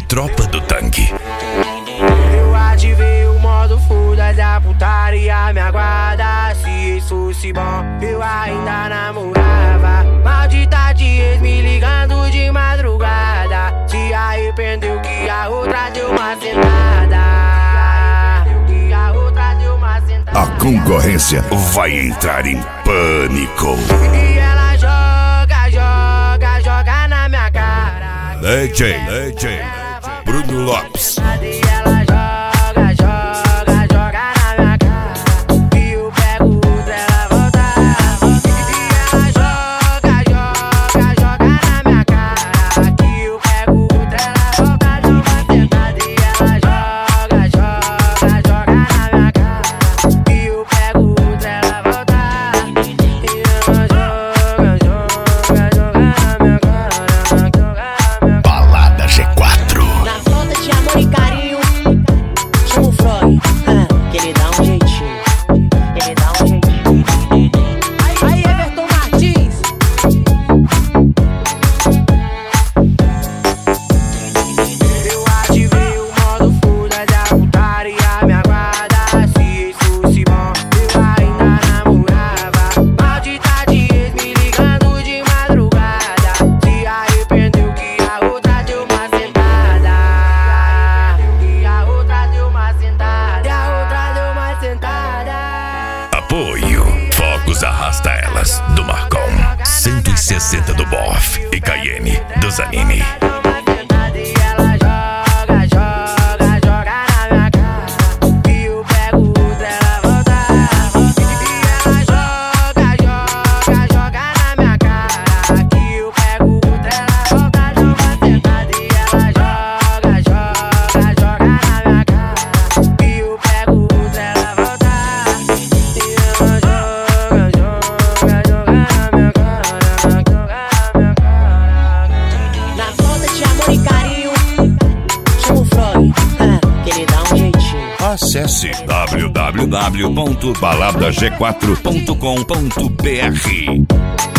Tropa do Tanque. Eu ativei o modo foda da putaria, me aguarda. Se isso fosse bom, eu ainda namorava. Maldita de ex me ligando de madrugada. Se arrependeu que a outra deu uma sentada. A concorrência vai entrar em pânico. E ela joga na minha cara. DJ Bruno Lopes. E ela joga na minha cara. E eu pego outra, ela volta. E ela joga na minha cara. E eu pego outra, ela volta de uma sentada. E ela joga na minha cara. E eu pego outra, ela volta. E ela joga na minha cara. Balada G4. Na falta de amor e carinho, chama o Freud, que ele dá um jeitinho. Ele dá um jeitinho. Aí, Everton Martins. Eu ativei o modo foda da putaria, me aguarda. Se isso fosse bom, eu ainda namorava. Maldita de ex me ligando de madrugada. Se arrependeu que a outra deu uma sentada. E a outra deu uma sentada. E a outra deu uma sentada. Apoio Focos Arrasta Elas do Marcon, 160 do Boff e Cayenne do Zanini. E ela joga na minha cara. E eu pego outra, ela volta. E ela joga na minha cara. E eu pego outra, ela volta de uma sentada. E ela joga na minha cara. E eu pego outra, ela volta. E ela joga na minha cara. Na falta de amor e carinho, chama o Freud, que ele dá um jeitinho. Acesse www.baladag4.com.br.